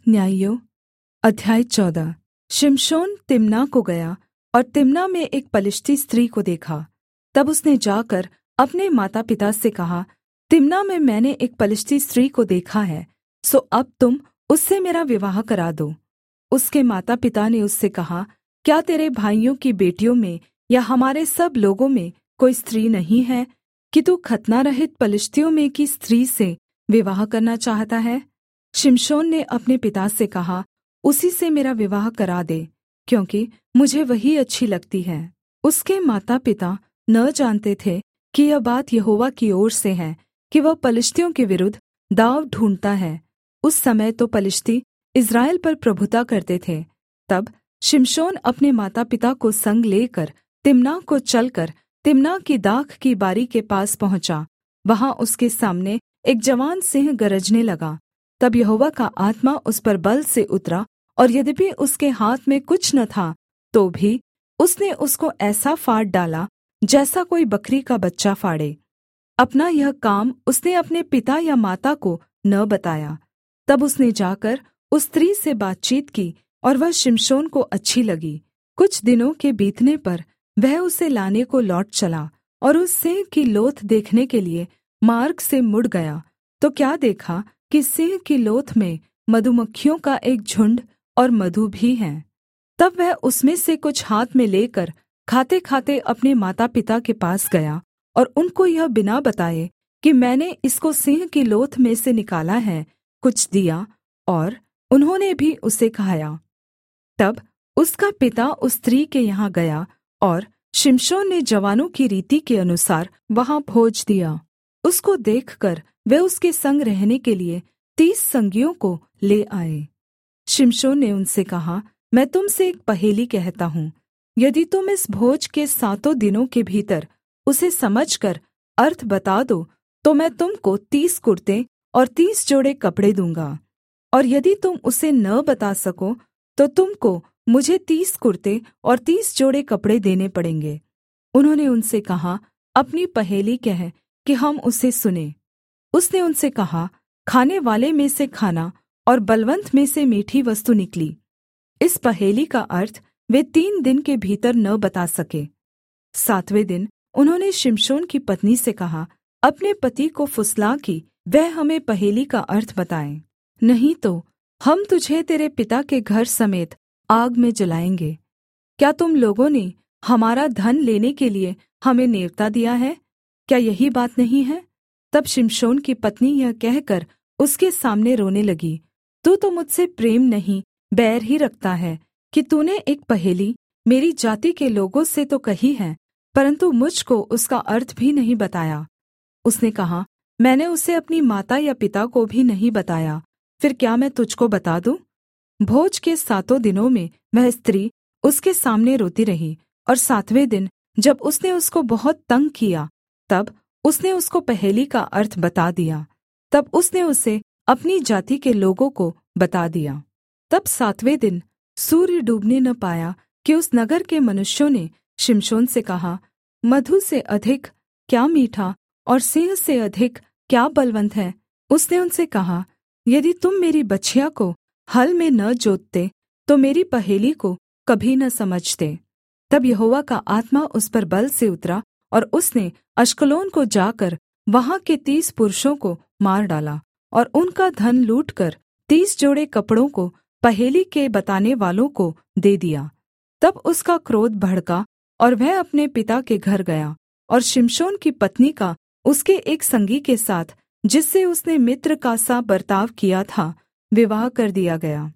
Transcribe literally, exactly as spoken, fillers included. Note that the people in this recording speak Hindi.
न्यायियों अध्याय चौदह। शिमशोन तिम्ना को गया और तिम्ना में एक पलिश्ती स्त्री को देखा। तब उसने जाकर अपने माता पिता से कहा, तिम्ना में मैंने एक पलिश्ती स्त्री को देखा है, सो अब तुम उससे मेरा विवाह करा दो। उसके माता पिता ने उससे कहा, क्या तेरे भाइयों की बेटियों में या हमारे सब लोगों में कोई स्त्री नहीं है कि तू खतना-रहित पलिश्तियों में की स्त्री से विवाह करना चाहता है? शिमशोन ने अपने पिता से कहा, उसी से मेरा विवाह करा दे, क्योंकि मुझे वही अच्छी लगती है। उसके माता पिता न जानते थे कि यह बात यहोवा की ओर से है कि वह पलिश्तियों के विरुद्ध दाँव ढूँढ़ता है। उस समय तो पलिश्ती इस्राएल पर प्रभुता करते थे। तब शिमशोन अपने माता पिता को संग लेकर तिम्ना को चलकर तिम्ना की दाख की बारी के पास पहुँचा। वहाँ उसके सामने एक जवान सिंह गरजने लगा। तब यहोवा का आत्मा उस पर बल से उतरा, और यद्यपि उसके हाथ में कुछ न था, तो भी उसने उसको ऐसा फाड़ डाला जैसा कोई बकरी का बच्चा फाड़े। अपना यह काम उसने अपने पिता या माता को न बताया। तब उसने जाकर उस स्त्री से बातचीत की, और वह शिमशोन को अच्छी लगी। कुछ दिनों के बीतने पर वह उसे लाने को लौट चला, और उस सिंह की लोथ देखने के लिए मार्ग से मुड़ गया, तो क्या देखा कि सिंह की लोथ में मधुमक्खियों का एक झुंड और मधु भी है। तब वह उसमें से कुछ हाथ में लेकर खाते-खाते अपने माता पिता के पास गया, और उनको यह बिना बताए कि मैंने इसको सिंह की लोथ में से निकाला है, कुछ दिया, और उन्होंने भी उसे खाया। तब उसका पिता उस स्त्री के यहाँ गया, और शिमशोन ने जवानों की रीति के अनुसार वहाँ भोज दिया। उसको देखकर वे उसके संग रहने के लिए तीस संगियों को ले आए। शिमशोन ने उनसे कहा, मैं तुम से एक पहेली कहता हूँ, यदि तुम इस भोज के सातों दिनों के भीतर उसे समझकर अर्थ बता दो, तो मैं तुमको तीस कुर्ते और तीस जोड़े कपड़े दूँगा। और यदि तुम उसे न बता सको, तो तुमको मुझे तीस कुर्ते और तीस जोड़े कपड़े देने पड़ेंगे। उन्होंने उनसे कहा, अपनी पहेली कह कि हम उसे सुने। उसने उनसे कहा, खाने वाले में से खाना और बलवन्त में से मीठी वस्तु निकली। इस पहेली का अर्थ वे तीन दिन के भीतर न बता सके। सातवें दिन उन्होंने शिमशोन की पत्नी से कहा, अपने पति को फुसला कि वह हमें पहेली का अर्थ बताए, नहीं तो हम तुझे तेरे पिता के घर समेत आग में जलाएंगे। क्या तुम लोगों ने हमारा धन लेने के लिए हमें नेवता दिया है? क्या यही बात नहीं है? तब शिमशोन की पत्नी यह कहकर उसके सामने रोने लगी, तू तो मुझसे प्रेम नहीं, बैर ही रखता है कि तूने एक पहेली मेरी जाति के लोगों से तो कही है, परन्तु मुझको उसका अर्थ भी नहीं बताया। उसने कहा, मैंने उसे अपनी माता या पिता को भी नहीं बताया, फिर क्या मैं तुझको बता दूँ? भोज के सातों दिनों में वह स्त्री उसके सामने रोती रही, और सातवें दिन जब उसने उसको बहुत तंग किया, तब उसने उसको पहेली का अर्थ बता दिया। तब उसने उसे अपनी जाति के लोगों को बता दिया। तब सातवें दिन सूर्य डूबने न पाया कि उस नगर के मनुष्यों ने शिमशोन से कहा, मधु से अधिक क्या मीठा और सिंह से अधिक क्या बलवन्त है? उसने उनसे कहा, यदि तुम मेरी बछिया को हल में न जोतते, तो मेरी पहेली को कभी न समझते। तब यहोवा का आत्मा उस पर बल से उतरा, और उसने अश्कलोन को जाकर वहाँ के तीस पुरुषों को मार डाला, और उनका धन लूटकर तीस जोड़े कपड़ों को पहेली के बताने वालों को दे दिया। तब उसका क्रोध भड़का, और वह अपने पिता के घर गया, और शिमशोन की पत्नी का उसके एक संगी के साथ, जिससे उसने मित्र का सा बर्ताव किया था, विवाह कर दिया गया।